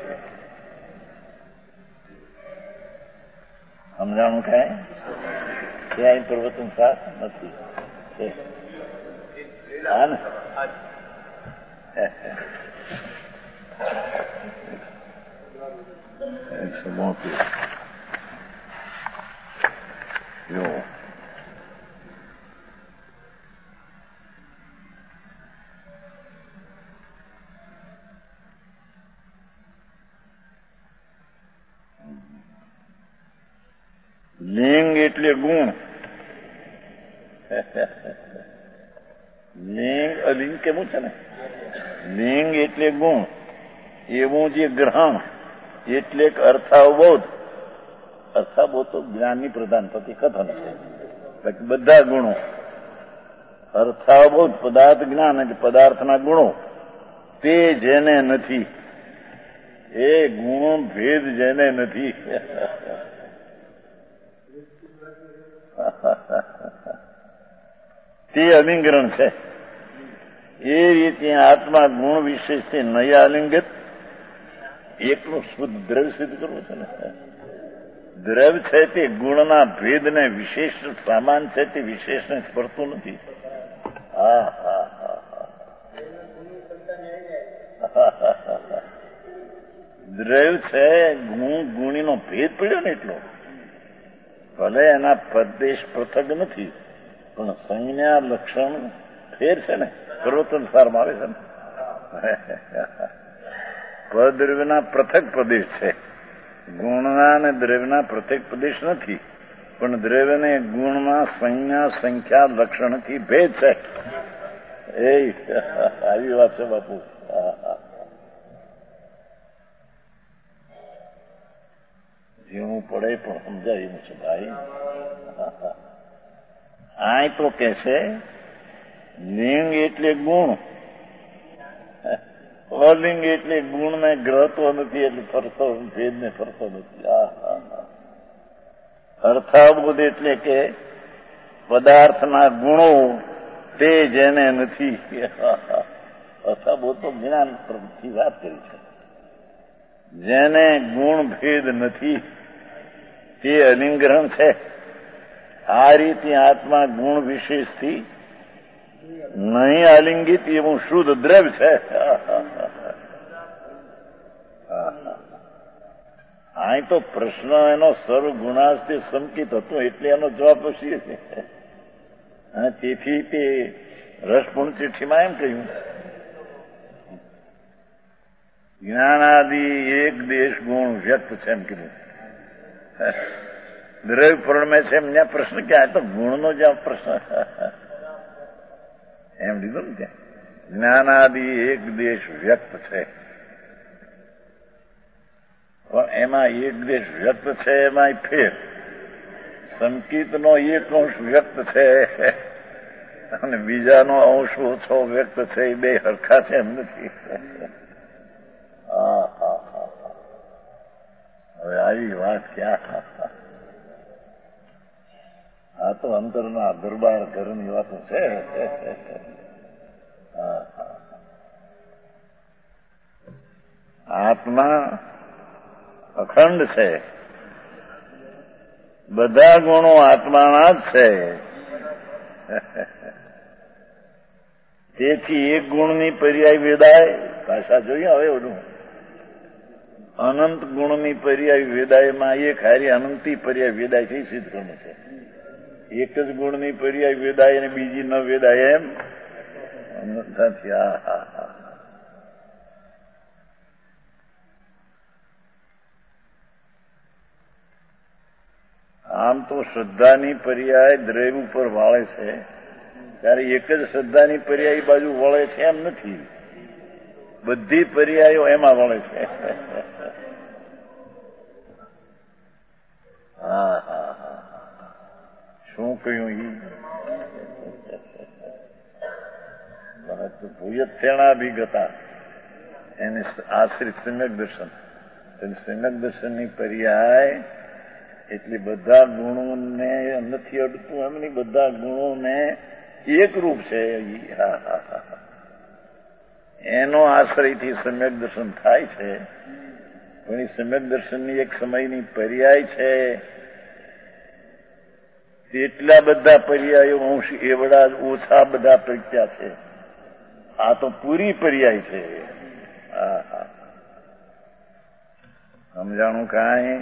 સમજાણું કાંઈ છે? અહીં પ્રવચન સાથ નથી છે. હા ને, એકસો મોતી જો લિંગ એટલે ગુણ. લિંગ અલિંગ કેવું છે ને, લિંગ એટલે ગુણ, એવું જે ગ્રહણ એટલે અર્થાવબોધ. અર્થાબોધ તો જ્ઞાનની પ્રધાન પતિ કથન છે. બધા ગુણો અર્થાવબોધ પદાર્થ જ્ઞાન એટલે પદાર્થના ગુણો તે જેને નથી, એ ગુણ ભેદ જેને નથી. તે અલિંગરણ છે. એ રીતે આત્મા ગુણ વિશેષથી નયા અલિંગત એકનું શુદ્ધ દ્રવ્ય સિદ્ધ કરવું છે ને. દ્રવ્ય છે તે ગુણના ભેદને વિશેષ સામાન છે તે વિશેષને સ્પર્શતું નથી. હા હા હા દ્રવ્ય છે ગુણ ગુણીનો ભેદ પડ્યો ને એટલો. ભલે એના પ્રદેશ પૃથક નથી પણ સંજ્ઞા લક્ષણ ફેર છે ને. પ્રવર્તન સારમાં આવે છે ને પદ્રવ્યના પૃથક પ્રદેશ છે. ગુણના અને દ્રવ્યના પૃથક પ્રદેશ નથી પણ દ્રવ્યને ગુણમાં સંજ્ઞા સંખ્યા લક્ષણથી ભેદ છે. એ આવી વાત છે બાપુ. જેવું પડે પણ સમજાય એમ છે ભાઈ. આ તો કે છે લિંગ એટલે ગુણ, અલિંગ એટલે ગુણને ગ્રહતો નથી એટલે ફરતો ભેદને ફરતો નથી. અર્થાબોધ એટલે કે પદાર્થના ગુણો તે જેને નથી. અર્થાબોધ તો જ્ઞાન થી વાત કરી છે. જેને ગુણ ભેદ નથી તે અલિંગ્રહણ છે. આ રીતે આત્મા ગુણ વિશેષથી નહીં આલિંગિત એવું શુદ્ધ દ્રવ્ય છે. આ તો પ્રશ્ન એનો સર્વ ગુણાસ્થી સંકિત હતો એટલે એનો જવાબ પછી તેથી તે રસપૂર્ણ ચિઠ્ઠીમાં એમ કહ્યું જ્ઞાનાદિ એક દેશ ગુણ વ્યક્ત છે એમ કીધું. દ્રવ્ય પ્રણમે છે એમ ત્યાં પ્રશ્ન ક્યાં? તો ગુણનો જ્યાં પ્રશ્ન એમ લીધું ને ત્યાં જ્ઞાનાદિ એક દેશ વ્યક્ત છે પણ એમાં એક દેશ વ્યક્ત છે એમાં ફેર. સંકિતનો એક અંશ વ્યક્ત છે અને બીજાનો અંશ ઓછો વ્યક્ત છે. એ બે હરખા છે એમ નથી. હા હા હા હવે આવી વાત ક્યાં? આ તો અંતરના દરબાર ઘરની વાતો છે. આત્મા અખંડ છે. બધા ગુણો આત્માના જ છે. તેથી એક ગુણની પર્યાય વેદાય ભાષા જોઈએ. હવે ઓલું અનંત ગુણની પર્યાય વેદાયમાં એક હારી અનંતી પર્યાય વેદાય છે. સિદ્ધ કરવું છે. એક જ ગુણની પર્યાય વેદાય અને બીજી ન વેદાય એમ નથી. હા હા હા આમ તો શ્રદ્ધાની પર્યાય દ્રવ્ય ઉપર વાળે છે ત્યારે એક જ શ્રદ્ધાની પર્યાય બાજુ વળે છે એમ નથી. બધી પર્યાયો એમાં વળે છે. હા હા હા શું કહ્યું? ઈ ભૂયથેણાભિગતા એને આશ્રિત સમ્યક દર્શન. સમ્યક દર્શનની પર્યાય એટલે બધા ગુણોને નથી અડતું એમની બધા ગુણોને એક રૂપ છે. એનો આશ્રયથી સમ્યક દર્શન થાય છે પણ એ સમ્યક દર્શનની એક સમયની પર્યાય છે. એટલા બધા પર્યાયો અંશ એવડા ઓછા બધા પ્રત્યા છે. આ તો પૂરી પર્યાય છે. હા હા સમજાણું કાંઈ?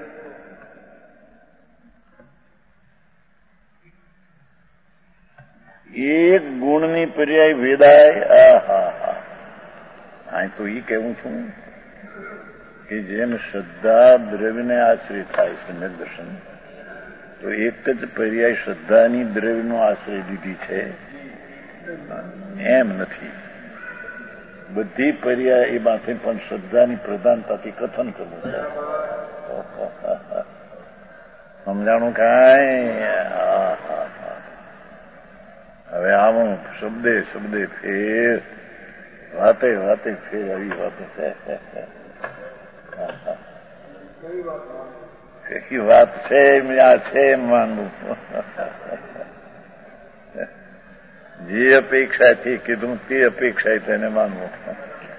એક ગુણની પર્યાય વેદાય. આ હા હા હા તો ઈ કહેવું છું કે જેમ શ્રદ્ધા દ્રવ્યને આશ્રય થાય સમ્યક દર્શન તો એક જ પર્યાય શ્રદ્ધાની દ્રવ્યનો આશ્રય લીધી છે એમ નથી. બધી પર્યાય એ માથે પણ શ્રદ્ધાની પ્રધાનતાથી કથન કરવું છે. સમજાણું કાંઈ? હવે આમાં શબ્દે શબ્દે ફેર, વાતે વાતે ફેર આવી વાતો છે. કઈ વાત છે આ છે એમ માનવું. જે અપેક્ષાથી કીધું તે અપેક્ષા તેને માનવું.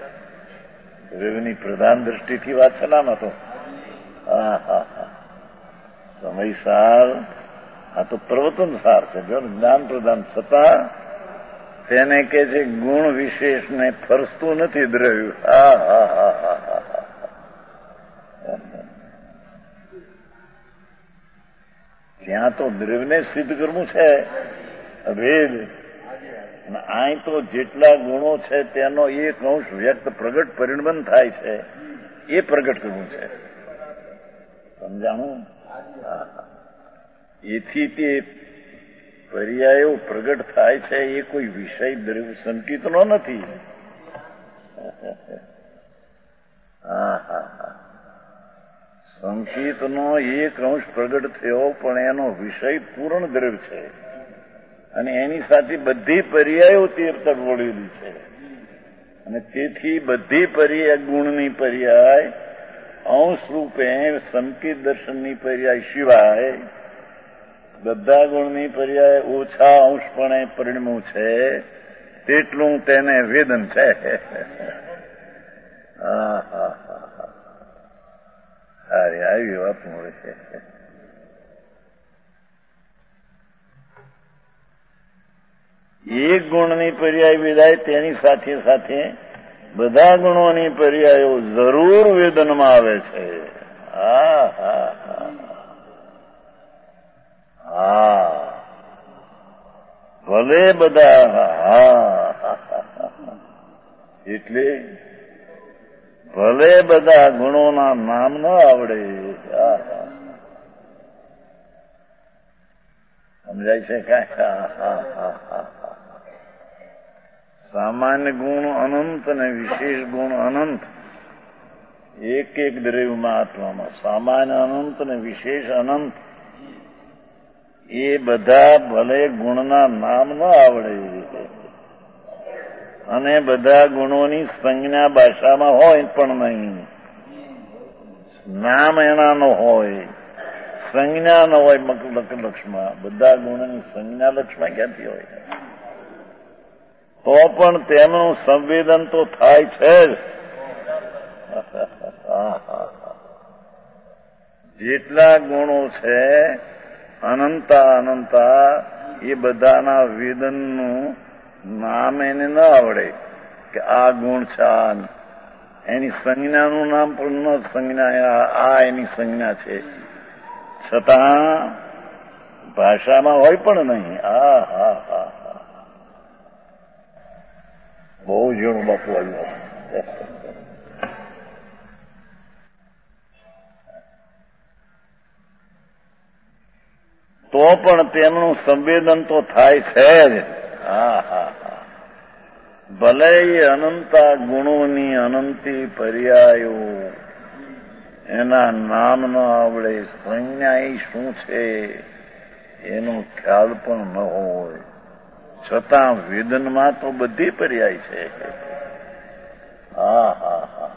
રવિની પ્રધાન દ્રષ્ટિથી વાત છે નામાં તો હા હા હા સમયસાર આ તો પ્રવચન સાર છે. જો જ્ઞાન પ્રદાન છતાં તેને કે છે ગુણ વિશેષને ફરસતું નથી દ્રવ્ય. હા હા હા હા હા ત્યાં તો દ્રવ્યને સિદ્ધ કરવું છે અભેદ. અને અહીં તો જેટલા ગુણો છે તેનો એક અંશ વ્યક્ત પ્રગટ પરિણમન થાય છે એ પ્રગટ કરવું છે. સમજાણું? એથી તે પર્યાયો પ્રગટ થાય છે એ કોઈ વિષય દ્રવ્ય સંકેતનો નથી. હા હા હા સંકેતનો એક અંશ પ્રગટ થયો પણ એનો વિષય પૂર્ણ દ્રવ્ય છે અને એની સાથે બધી પર્યાયો તીર્થક વળેલી છે. અને તેથી બધી પર્યાય ગુણની પર્યાય અંશ રૂપે સંકેત દર્શનની પર્યાય સિવાય બધા ગુણની પર્યાય ઓછા અંશપણે પરિણમ્યું છે તેટલું તેને વેદન છે. હા હા હા સારી આવી વાત મળે છે. એક ગુણની પર્યાય વિદાય તેની સાથે સાથે બધા ગુણોની પર્યાયો જરૂર વેદનમાં આવે છે. હા હા હા હા ભલે બધા હા એટલે ભલે બધા ગુણોના નામ ન આવડે. સમજાય છે કાંઈ? સામાન્ય ગુણ અનંત અને વિશેષ ગુણ અનંત એક એક દ્રવ્યમાં આત્મામાં સામાન્ય અનંત અને વિશેષ અનંત એ બધા ભલે ગુણના નામ ન આવડે અને બધા ગુણોની સંજ્ઞા ભાષામાં હોય પણ નહીં, નામ એના ન હોય, સંજ્ઞા ન હોય લક્ષમાં, બધા ગુણોની સંજ્ઞા લક્ષમાં ક્યાંથી હોય? તો પણ તેમનું સંવેદન તો થાય છે જ. જેટલા ગુણો છે અનંતા અનંતા એ બધાના વેદનનું નામ એને ન આવડે કે આ ગુણ છે, એની સંજ્ઞાનું નામ પણ ન સંજ્ઞા, આ એની સંજ્ઞા છે, છતાં ભાષામાં હોય પણ નહીં. હા હા હા બહુ ઝીણું બાપુ આવ્યું. તો પણ તેમનું સંવેદન તો થાય છે જ. હા હા હા ભલે એ અનંતા ગુણોની અનંતી પર્યાયો એના નામ ન આવડે, સંજ્ઞા એ શું છે એનો ખ્યાલ પણ ન હોય, છતાં વેદનમાં તો બધી પર્યાય છે. હા હા હા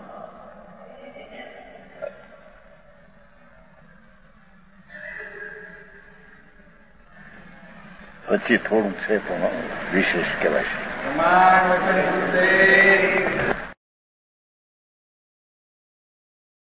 પછી થોડું છે પણ વિશેષ કહેવાય છે.